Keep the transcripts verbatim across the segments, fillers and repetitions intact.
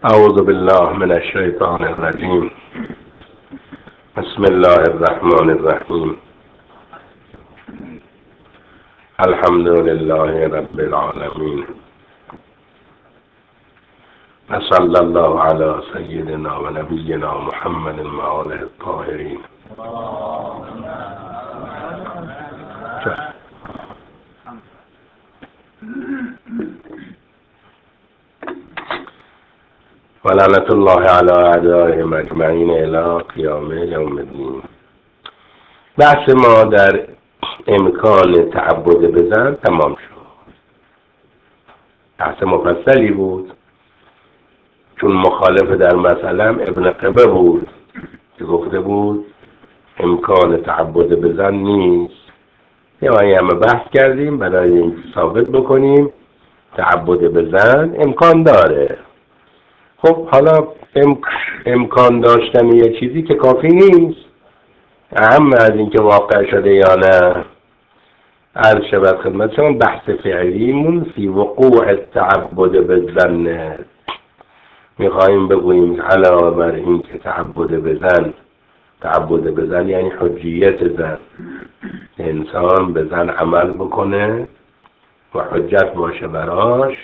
أعوذ بالله من الشيطان الرجيم. بسم الله الرحمن الرحيم. الحمد لله رب العالمين، وصلى الله على سيدنا ونبينا محمد وآله الطاهرين. ولعنة الله على أعدائهم أجمعين إلى قیام یوم الدین. بحث ما در امکان تعبد بزن تمام شد. بحث مفصلی بود چون مخالف در مسئله ابن قبه بود که گفته بود امکان تعبد بزن نیست. یه همه بحث کردیم برای اینکه ثابت بکنیم تعبد بزن امکان داره. خب حالا امک... امکان داشتن یه چیزی که کافی نیست، اهم از این که واقع شده یا نه. عرض شود خدمت شما بحث فعلیمون فی وقوع التعبد بزن. میخواییم بگوییم علاوه بر این که تعبد بزن تعبد بزن یعنی حجیت زن، انسان به زن عمل بکنه و حجت باشه براش.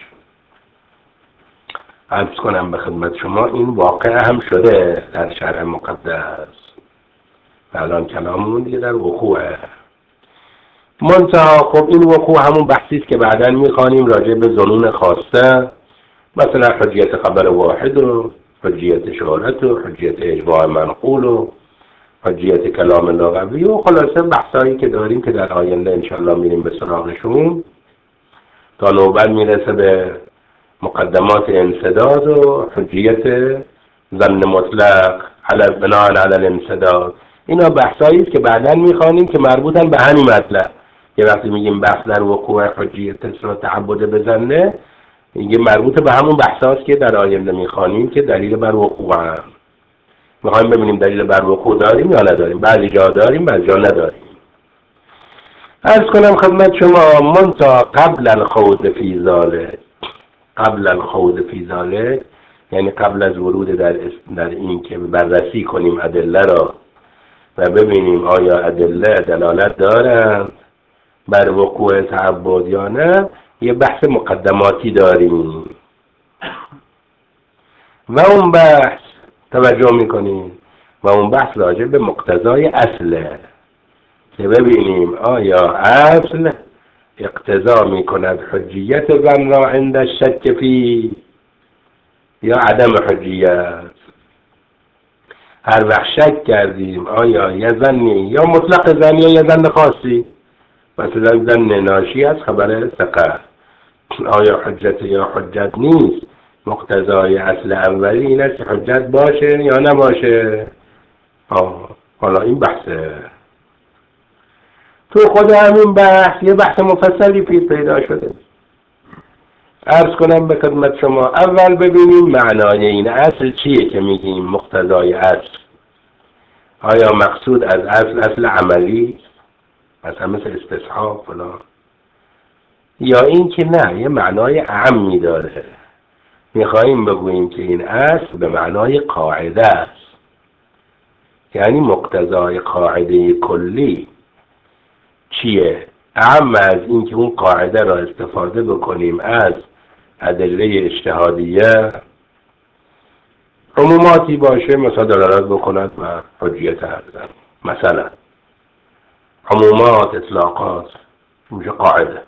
عرض کنم به خدمت شما این واقع هم شده در شرع مقدس و الان کلاممون دیگه در وقوعه. منتها خب این وقوع همون بحثی است که بعداً میخوانیم راجع به ظنون خاصه، مثلا حجیت خبر واحد و حجیت شهرت و حجیت اجماع منقول و حجیت کلام لغوی و خلاصه بحثایی که داریم که در آینده انشالله میریم به سراغشون تا نوبت میرسه به مقدمات انسداد و حجیت ظن مطلق علی بناء علی الانسداد. اینا بحثایی است که بعداً میخوانیم که مربوطن به همین مطلب. که وقتی میگیم بحث در وقوع حجیت و تعبد بزنه میگه مربوط به همون بحثاست که در آینده میخوانیم که دلیل بر وقوع هم. میخوایم ببینیم دلیل بر وقوع داریم یا نداریم. بعضی جا داریم بعضی جا نداریم. عرض کنم خدمت شما منتها قبل الخوض فی ذلک، قبل الخوض فی ذلک یعنی قبل از ورود در در این که بررسی کنیم ادله را و ببینیم آیا ادله دلالت دارند بر وقوع تعبد یا نه، یه بحث مقدماتی داریم و اون بحث توجه میکنیم و اون بحث راجع به مقتضای اصله که ببینیم آیا اصل اقتضا میکند حجیت زن را عند الشک فی یا عدم حجیت. هر وقت شک کردیم آیا یه زنی یا مطلق زن یا یه زن خاصی، مثلا زن ناشی از خبر ثقه، آیا حجت یا حجت نیست، مقتضای اصل اولی این است که حجت باشه یا نباشه. آه. حالا این بحثه تو خود همین بحث یه بحث مفصلی پیش پیدا شده. عرض کنم به خدمت شما اول ببینیم معنای این اصل چیه که میگیم مقتضای اصل. آیا مقصود از اصل اصل عملی مثلا مثل استصحاب فلان، یا این که نه یه معنای اعمی داره. میخواییم بگوییم که این اصل به معنای قاعده است، یعنی مقتضای قاعده کلی چیه؟ اعم از این که اون قاعده را استفاده بکنیم از ادله اجتهادیه، عموماتی باشه مثلا دلالت بکند و حجیت هستن، مثلا عمومات اطلاقات میشه قاعده.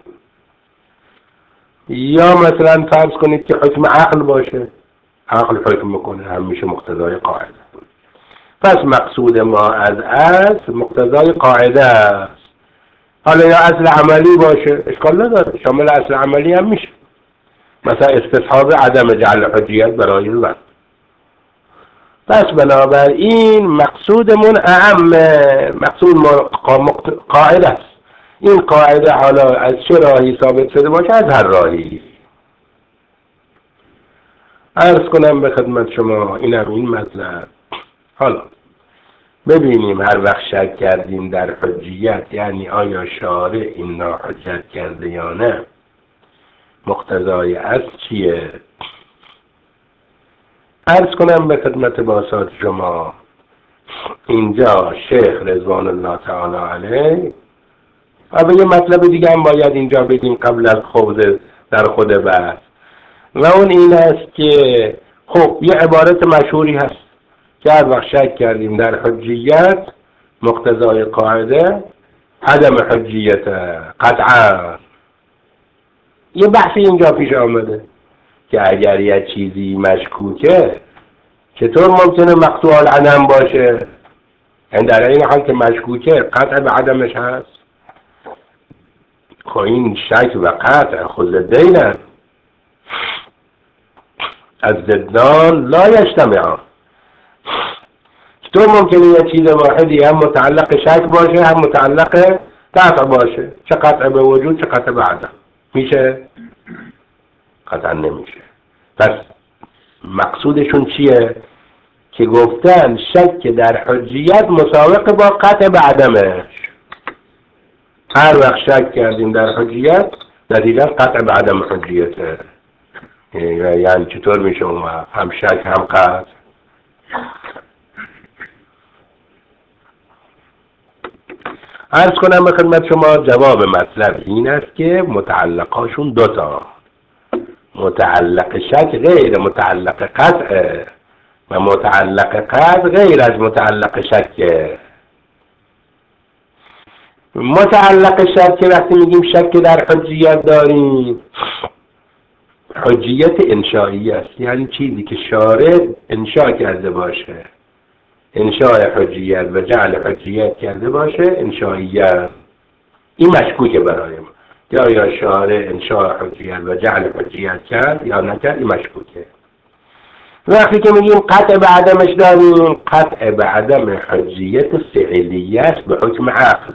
یا مثلا فرض کنید که حکم عقل باشه، عقل حکم میکنه هم میشه مقتضای قاعده. پس مقصود ما از اصل مقتضای قاعده است. حالا یا اصل عملی باشه اشکال نداره، شامل اصل عملی هم میشه، مثلا استصحاب عدم جعل حجیت برای زن. پس بنابراین مقصودمون اعم، مقصود قاعده است. این قاعده حالا از چه راهی ثابت شده باشه؟ از هر راهی. عرض کنم به خدمت شما اینم این مطلب. حالا ببینیم هر وقت شک کردیم در حجیت، یعنی آیا شارع این را حجت کرده یا نه، مقتضای اصل چیه؟ عرض کنم به خدمت باسط شما اینجا شیخ رضوان الله تعالی علیه و یه مطلب دیگه هم باید اینجا بگیم قبل از خوض در خود بحث و اون این است که خب یه عبارت مشهوری هست که هر وقت شک کردیم در حجیت مقتضای قاعده عدم حجیت قطعا. یه بحثی اینجا پیش آمده که اگر یه چیزی مشکوکه چطور ممکنه مقطوع العدم باشه؟ این در این حال که مشکوکه قطع به عدمش هست. خب این شک و قطع خود ضدین از ضدان لا یجتمعان. چطور ممکنه یه چیز واحدی هم متعلق شک باشه هم متعلق قطع باشه؟ چه قطع به وجود چه قطع به عدم میشه؟ قطعا نمیشه. پس مقصودشون چیه؟ که گفتن شک در حجیت مساوق با قطع به عدمش. هر وقت شک کردیم در حجیت نتیجه قطع به عدم حجیته. یعنی چطور میشه اون هم شک هم قطع؟ عرض کنم به خدمت شما جواب مطلب این است که متعلقاشون دوتا، متعلق شک غیر متعلق قطع و متعلق قطع غیر از متعلق شک. متعلق شک که وقتی میگیم شک در حجیت داریم حجیت انشایی است، یعنی چیزی که شارع انشا کرده باشه، انشاء حجیت و جعل حجیت کرده باشه انشائیت. این مشکوکه برای ما یا یا شارع انشاء حجیت و جعل حجیت کرد یا نکرد، این مشکوکه. وقتی که میگیم قطع به عدمش داریم قطع به عدم حجیت فعلیه است به حکم عقل.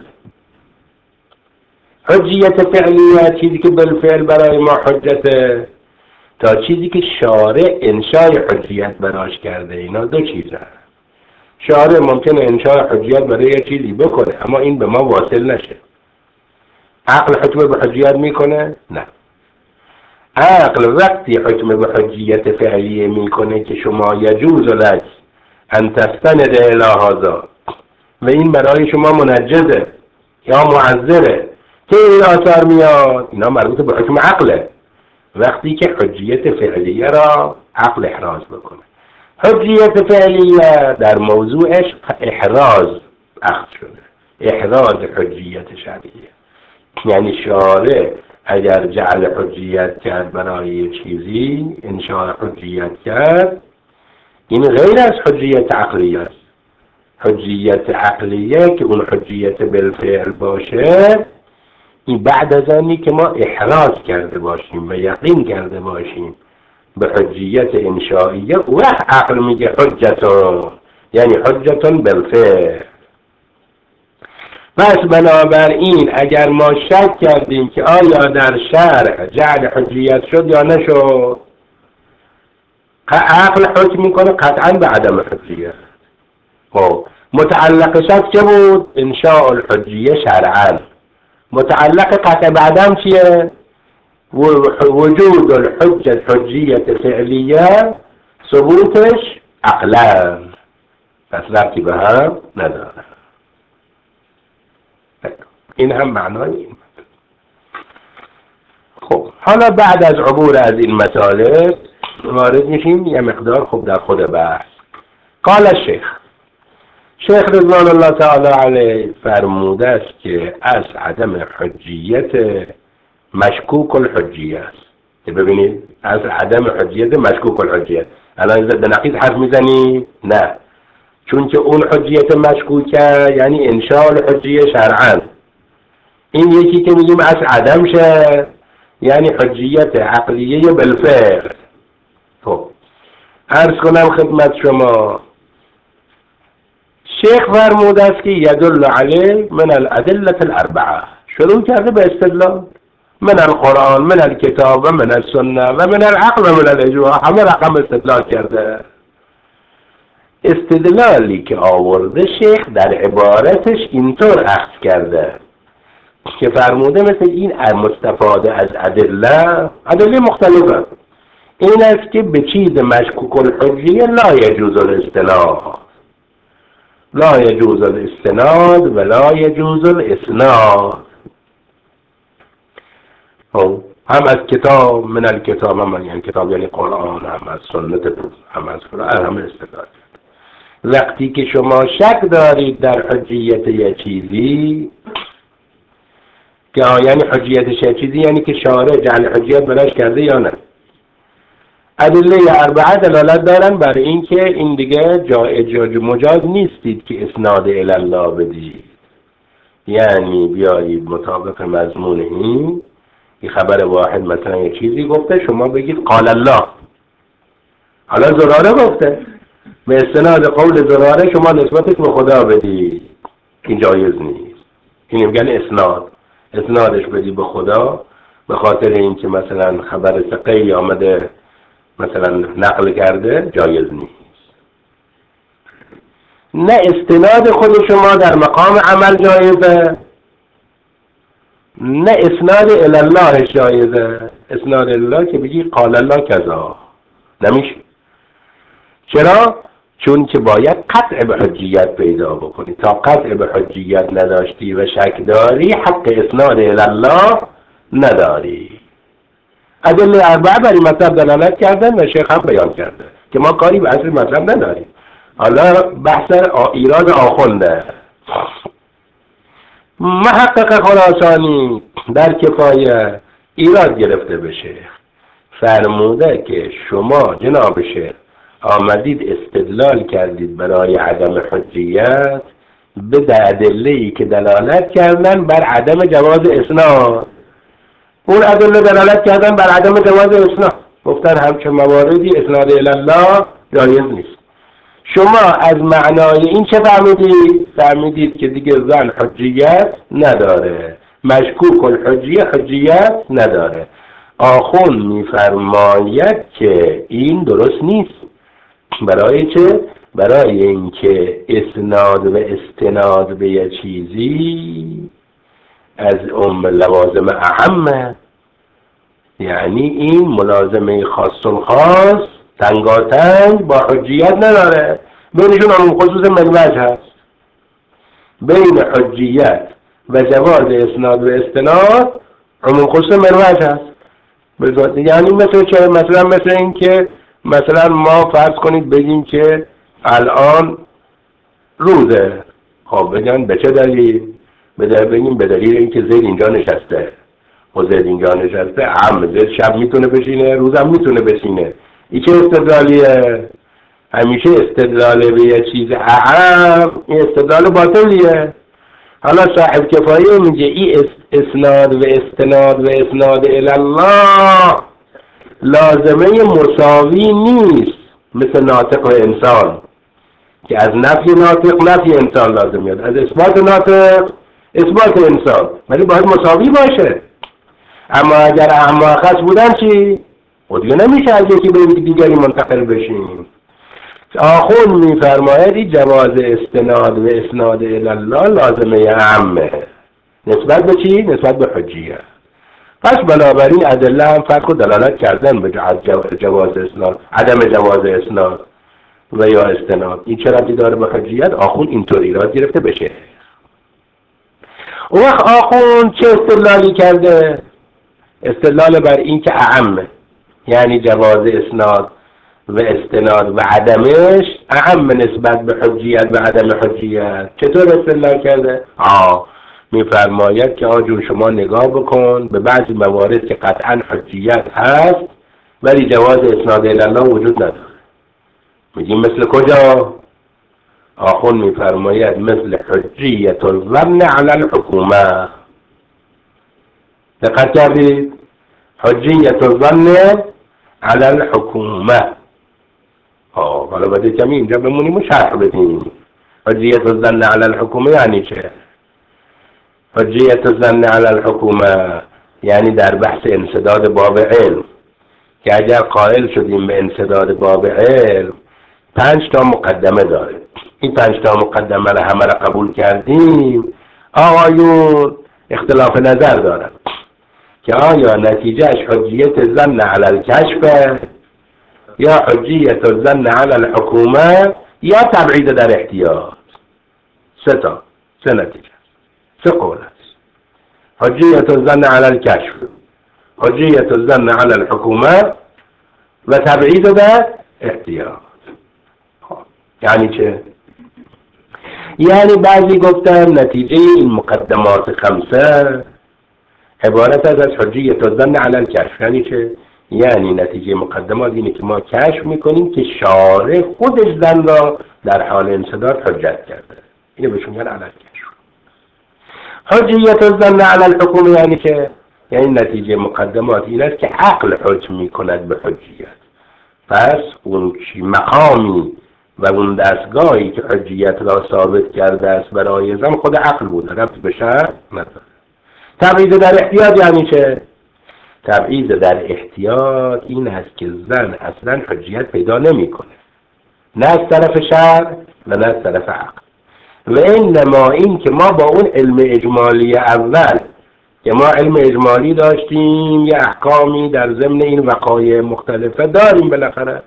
حجیت فعلیه چیزی که بالفعل برای ما حجته تا چیزی که شارع انشای حجیت براش کرده. اینا دو چیزه. شارع ممکنه انشاء حجیت برای یه چیزی بکنه اما این به ما واصل نشه. عقل حکم به حجیت میکنه؟ نه. عقل وقتی حکم به حجیت فعلیه میکنه که شما یجوز لک ان تستند الی هذا و این برای شما منجزه یا معذره که این آثار میاد، اینا مربوط به حکم عقله. وقتی که حجیت فعلیه را عقل احراز بکنه. حجیت فعلیه در موضوعش احراز اخذ شده، احراز حجیت شرعیه. یعنی شارع اگر جعل حجیت کرد برای چیزی انشاء حجیت کرد این غیر از حجیت عقلیه است. حجیت عقلیه که اون حجیت بالفعل باشه این بعد از آنی که ما احراز کرده باشیم و یقین کرده باشیم به حجیت انشائیه و عقل میگه حجتون، یعنی حجتون بالفعل. پس بنابراین اگر ما شک کردیم که آیا در شرع جعل حجیت شد یا نشد، عقل حکم میکنه قطعا به عدم حجیت. خب متعلق شک چه بود؟ انشاء الحجیه شرعا. متعلق قطع به عدم چیه؟ وجود الحجة حجیت فعلیه ثبوتش عقلا. پس ربطی به هم نداره. این هم معنای این. خب حالا بعد از عبور از این مطالب وارد میشیم یه مقدار خوب در خود بحث. قال الشیخ شیخ رضوان الله تعالی علیه فرموده است که از عدم حجیت مشکوک الحجیه است. ببینید از عدم حجیت مشکوک الحجیه. الان ضد نقیض حرف میزنی؟ نه، چون که اون حجیت مشکوکه یعنی انشاء الحجیه شرعا. این یکی که میگیم از عدم شه یعنی حجیت عقلیه بالفعل. خب عرض کنم خدمت شما شیخ فرموده است که یدل علیه من الادله الاربعه. شروع کرده به استدلال من القرآن من الكتاب و من السنه و من العقل و من الاجماع. همه رقم استدلال کرده. استدلالی که آورده شیخ در عبارتش اینطور اخذ کرده که فرموده مثل این مستفاده از ادله ادله مختلفه. این است که به چیز مشکوک الحجیه لا یجوز الاستناد، لا یجوز الاستناد و لا یجوز الاسناد. هم از کتاب من الکتاب، هم یعنی کتاب یعنی قرآن، هم از سنت، هم از قرآن، هم استدلال. وقتی که شما شک دارید در حجیت یه چیزی که یعنی حجیتش یه چیزی یعنی که شارع جعل حجیت براش کرده یا نه، ادله اربعه دلالت دارن بر این که این دیگه جایز مجاز نیستید که اسناد الی الله بدید، یعنی بیایید مطابق مضمون این این خبر واحد مثلا یه چیزی گفته شما بگید قال الله، حالا زراره گفته به استناد قول زراره شما نسبتش به خدا بدید، این جایز نیست. این میگن اسناد، اسنادش بدی به خدا به خاطر اینکه مثلا خبر ثقه‌ای آمده مثلا نقل کرده، جایز نیست. نه استناد خود شما در مقام عمل جایزه، نه اسناد الی الله جایزه. اسناد الله که بگی قال الله کذا نمیشه. چرا؟ چون که باید قطع به حجیت پیدا بکنی. تا قطع به حجیت نداشتی و شک داری، حق اسناد الی الله نداری. ادله اربعه بر این مطلب دلالت کردن و شیخ هم بیان کرده که ما کاری به اصل مطلب نداریم. حالا بحث ایراد آخونده. محقق خراسانی در کفایه ایراد گرفته بشه، فرموده که شما جناب شیخ آمدید استدلال کردید برای عدم حجیت به ادله‌ای که دلالت کردن بر عدم جواز اسناد. اون ادله دلالت کردن بر عدم جواز اسناد، گفتن همچه مواردی اسناد الی الله جایز نیست. شما از معنای این چه فهمیدید؟ فهمیدید که دیگه زن حجیت نداره، مشکوک الحجیه حجیت نداره. آخوند میفرماید که این درست نیست. برای چه؟ برای اینکه اسناد و استناد به یه چیزی از ام لوازم اعمه، یعنی این ملازمه خاص الخاص تنگاتنگ با حجیت نداره، بینشون عموم خصوص منوج هست. بین حجیت و جواز اسناد و استناد عموم خصوص منوج هست. یعنی مثل چه؟ مثلا مثل این که مثلا ما فرض کنید بگیم که الان روزه، خب بگن به چه دلیل؟ بگیم به دلیل اینکه زید اینجا نشسته و زید اینجا نشسته، هم زید شب میتونه بشینه روزم میتونه بشینه. این چه استدلالیه؟ همیشه استدلال به یه چیز اهم این استدلال باطلیه. حالا صاحب کفایه میگه این اسناد و استناد و اسناد الی الله لازمه مساوی نیست، مثل ناطق و انسان که از نفی ناطق نفی انسان لازم میاد، از اثبات ناطق اثبات انسان، ولی باید مساوی باشه. اما اگر احماقش بودن چی؟ و دیگه نمیشه از یکی به دیگری منتقل بشیم. آخوند میفرماید جواز استناد و اسناد الی الله لازمه عامه نسبت به چی؟ نسبت به حجیه. پس بنابراین ادله هم فرق و دلالت کردن به جواز اسناد، عدم جواز اسناد و یا استناد. این چه ربطی داره به حجیت؟ آخوند اینطور ایراد گرفته بشه. اون وقت آخوند چه استدلالی کرده؟ استدلال بر این که اعمه، یعنی جواز اسناد و استناد و عدمش اهم نسبت به حجیت و عدم حجیت. چطور استدلال کرده؟ آه میفرماید که آجون شما نگاه بکن به بعضی موارد که قطعا حجیت هست ولی جواز اسناد الی الله وجود نداره. میگیم مثل کجا؟ آخوند میفرماید مثل حجیت الظن علی الحکومه. دقت کردید؟ حجیت الظن علی الحکومه. آه حالا باید کمی اینجا بمونیم و شرح بدیم. حجیت الظن علی الحکومه یعنی چه؟ حجیت الظن علی الحکومه یعنی در بحث انسداد باب علم که اگر قائل شدیم به انسداد باب علم پنج تا مقدمه داره. این پنج تا مقدمه را همه را قبول کردیم، آقایون اختلاف نظر دارن که آیا نتیجهش حجیت ظن علی الکشف یا حجیت الظن علی الحکومه یا تبعید در احتیاط. سه تا سه نتیجه، سه قول است: حجیت الظن علی الکشف، حجیت الظن علی الحکومه و تبعید در احتیاط. یعنی چه؟ یعنی بعضی گفتن نتیجه این مقدمات خمسه عبارت از حجیت الظن علی الکشف. یعنی چه؟ یعنی نتیجه مقدمات اینه که ما کشف میکنیم که شارع خودش زن را در حال انصداد حجت کرده. اینو بهشون میگن علی الکشف. حجیت الظن علی الحکومه یعنی که یعنی نتیجه مقدمات این است که عقل حکم میکند به حجیت. پس اون مقامی و اون دستگاهی که حجیت را ثابت کرده است برای زن خود عقل بوده، ربط به شرع نداره. تبعید در احتیاط یعنی چه؟ تبعید در احتیاط این است که زن اصلا حجیت پیدا نمیکنه، نه از طرف شرع و نه از طرف عقل. و انما این که ما با اون علم اجمالی اول که ما علم اجمالی داشتیم یه احکامی در ضمن این وقایع مختلفه داریم، بالاخره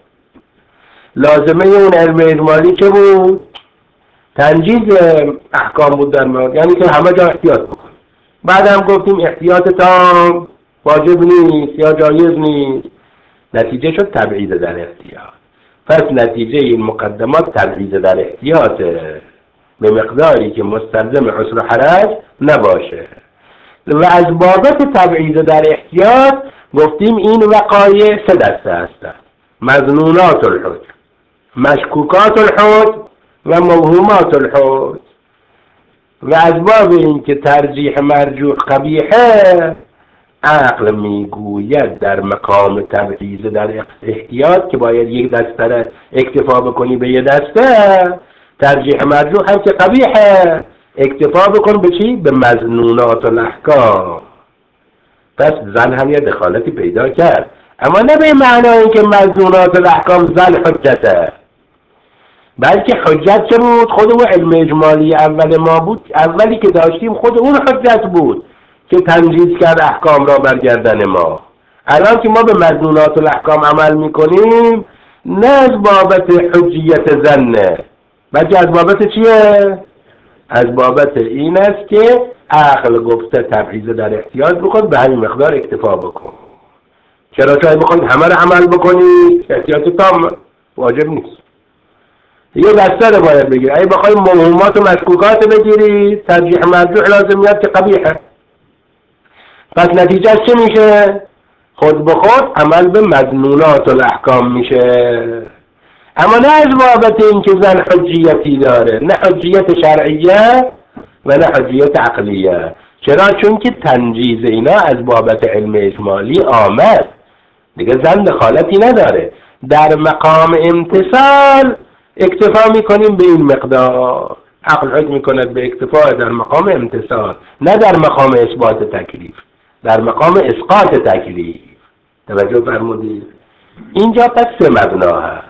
لازمه اون علم اجمالی چه بود؟ تنجیز احکام بود در مورد، یعنی که همه جا احتیاط بکن. بعد هم گفتیم احتیاط تام واجب نیست یا جایز نیست، نتیجه شد تبعید در احتیاط. پس نتیجه این مقدمات تبعید در احتیاطه به مقداری که مستلزم عسر و حرج نباشه. و از بابت تبعید در احتیاط گفتیم این وقایع سه دسته هستند: مظنونات الحج، مشکوکات الحج و موهومات الحج. و از باب این که ترجیح مرجوح قبیحه، عقل میگوید در مقام تبعید در احتیاط که باید یک دسته را اکتفا بکنی به یک دسته، ترجیح مرجوح هم که قبیحه اکتفا بکن به چی؟ به مظنونات الاحکام. پس زن هم یه دخالتی پیدا کرد، اما نه به معنای که مظنونات الاحکام زن حجته، بلکه حجت چه بود؟ خود اون علم اجمالی اول ما بود، اولی که داشتیم خود اون حجت بود که تنجیز کرد احکام را برگردن ما. الان که ما به مظنونات الاحکام عمل میکنیم نه از بابت حجیت زنه، بلکه از بابت چیه؟ از بابت این است که عقل گفته تبعیض در احتیاط بکن، به همین مقدار اکتفا بکن. چرا چای بخواید همه رو عمل بکنی احتیاط تام واجب نیست، یه دسته رو باید بگیری. اگه بخوای موهومات و مشکوکات بگیری ترجیح مرجوح لازمیت که قبیحه. پس نتیجه چه میشه؟ خود به خود عمل به مظنونات الاحکام میشه، اما نه از بابت این که زن حجیتی داره، نه حجیت شرعیه و نه حجیت عقلیه. چرا؟ چون که تنجیز اینا از بابت علم اجمالی آمد، دیگه زن دخالتی نداره. در مقام امتثال اکتفا میکنیم به این مقدار، عقل حکم میکند به اکتفا در مقام امتثال، نه در مقام اثبات تکلیف، در مقام اسقاط تکلیف. توجه فرمودید؟ اینجا پس سه مبنا هست.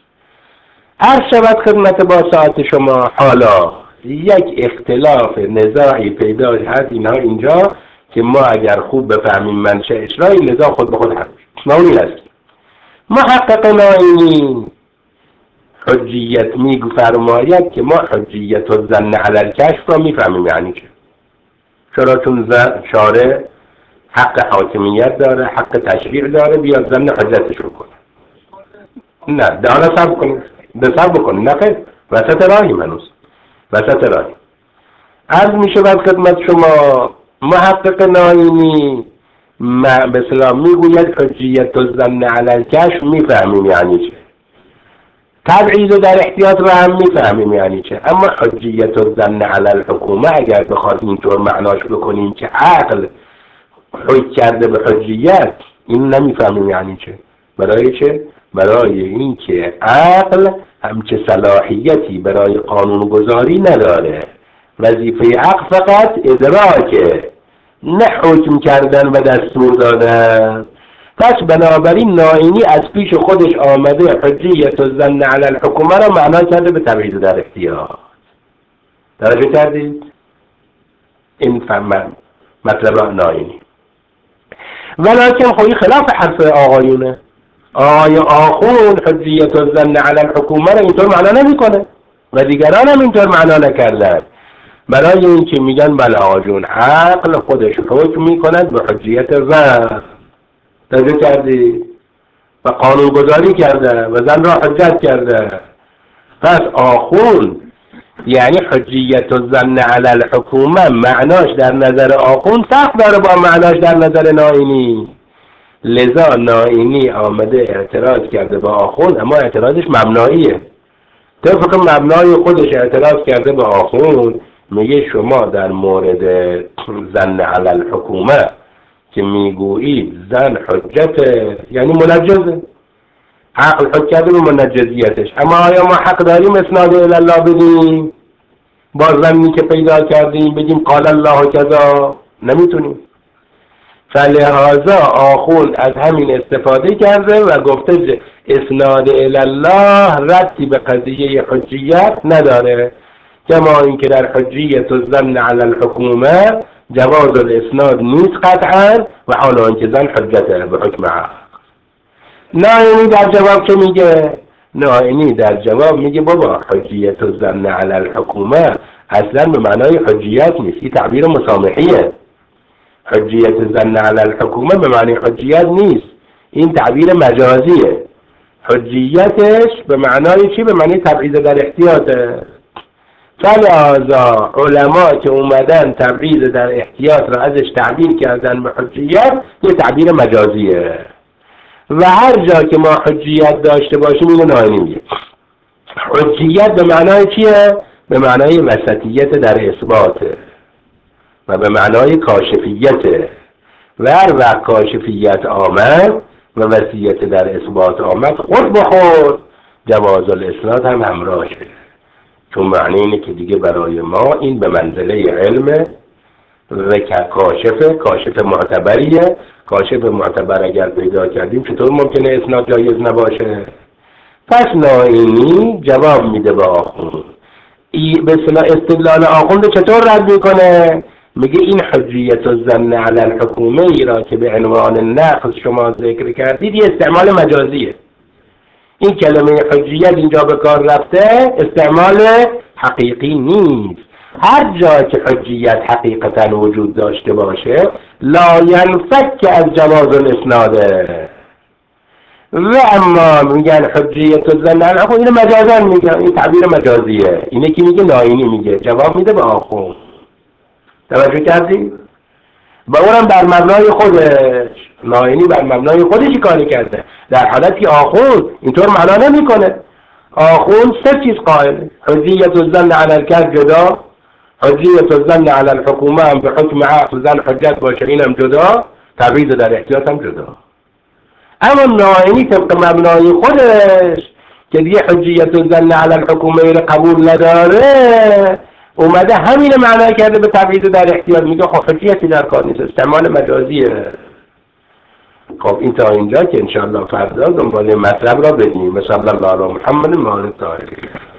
عرض شود خدمت با ساعت شما حالا یک اختلاف نزاعی پیدا هست اینها اینجا که ما اگر خوب بفهمیم منشأ اجرای نزاع خود به خود حل میشه. ما اونی هست محقق نائینی حجیت میگو فرماید که ما حجیت الظن علی الکشف را میفهمیم. یعنی چه؟ چرا؟ چون شارع حق حاکمیت داره، حق تشریع داره، بیاد زن حجتش رو کنه. نه داره صبر کنید، ده صبر بکنید، نه خیر، وسط راهی منوز وسط راهی. عرض میشه بعد خدمت شما محقق نائینی به اصطلاح میگوید حجیت الظن علی الکشف میفهمیم یعنی چه، تبعیض در احتیاط رو هم میفهمیم یعنی چه، اما حجیت الظن علی الحکومه اگر بخواد اینطور معناش بکنیم که عقل حکم کرده به حجیت، این نمیفهمیم یعنی چه. برای چه؟ برای این که عقل همچه صلاحیتی برای قانون گذاری نداره، وظیفه عقل فقط ادراکه، نه حکم کردن و دستور دادن. پس بنابراین نائینی از پیش خودش آمده حجیت الظن علی الحکومه را معنا کرده به تبعیض در احتیاط. توجه کردید؟ این فهم مطلب نائینی. ولیکن خوی خلاف حرف آقایونه. آقای آخوند حجیت الظن علی الحکومه رو اینطور معنا نمیکنه و دیگران هم اینطور معنا نکردن. برای این که میگن بله آقا جون عقل خودش حکم میکند به حجیت ظن، توجه کردی؟ و قانون گذاری کرده و زن را حجت کرده. پس آخوند یعنی حجیت الظن علی الحکومه معناش در نظر آخوند سخت داره با معناش در نظر نائینی. لذا نائینی آمده اعتراض کرده با آخوند، اما اعتراضش مبناییه. طبق مبنای خودش اعتراض کرده با آخوند، میگه شما در مورد ظن علی الحکومه که میگویید زن حجت یعنی منجزه، عقل حج کرده به منجزیتش، اما آیا ما حق داریم اسناد الی الله بدیم با ظنی که پیدا کردیم بگیم قال الله کذا؟ نمیتونیم. فلهذا آخوند از همین استفاده کرده و گفته اسناد الی الله ربطی به قضیه حجیت نداره، کما اینکه در حجیت الظن علی الحکومه جواز الاسناد نیست قطعا و حالا اینکه زن حجته به حکم عقل. نائینی در جواب چه میگه؟ نائینی در جواب میگه بابا حجیت الظن علی الحکومه اصلا به معنای حجیت نیست، این تعبیر مسامحیه. حجیت الظن علی الحکومه به معنی حجیت نیست، این تعبیر مجازیه. حجیتش به معنای چی؟ به معنی تبعیض در احتیاطه. فلذا علما که اومدن تبعیض در احتیاط را ازش تعبیر کردن به حجیت، یه تعبیر مجازیه. و هر جا که ما حجیت داشته باشیم اینو نائینی میگه حجیت به معنای چیه؟ به معنای وسطیت در اثباته و به معنای کاشفیته. و هر وقت کاشفیت آمد و وسطیت در اثبات آمد، خود به خود جواز الاسناد هم همراه شده، چون معنی اینه که دیگه برای ما این به منزله علم و کاشفه، کاشف معتبریه. کاشف معتبر اگر پیدا کردیم چطور ممکنه اسناد جایز نباشه؟ پس نائینی جواب میده به آخوند، به اصطلاح استدلال آخوند چطور رد میکنه؟ میگه این حجیت الظن علی الحکومه ای را که به عنوان نقض شما ذکر کردید یه استعمال مجازیه. این کلمه حجیت اینجا به کار رفته، استعمال حقیقی نیست. هر جا که حجیت حقیقتا وجود داشته باشه لا ینفک از جواز الاسناده. و اما میگن حجیت الظن علی الحکومه، اینو مجازا میگن، این تعبیر مجازیه. اینه که میگه نائینی میگه، جواب میده به آخوند. توجه کردی؟ با اونم بر مبنای خودش، نائینی بر مبنای خودشی کاری کرده، در حالتی که آخوند اینطور معنا نمیکنه. آخوند سه چیز قائل: حجیت الظن علی الکذب جدا، حجیت الظن علی الحکومه هم به حکم عقل زن حجت باشه اینم جدا، تبعیض در احتیاط هم جدا. اما نائینی طبق مبنای خودش که دیگه حجیت الظن علی الحکومه رو قبول نداره، اومده همین معنی کرده به تبعیض در احتیاط. میگه خب حجیتی در کار نیست، استعمال مجازیه. خب این تا اینجا که انشاءالله فردا دنبال مطلب را بدیم. صلی الله علی محمد و آل الطاهرین.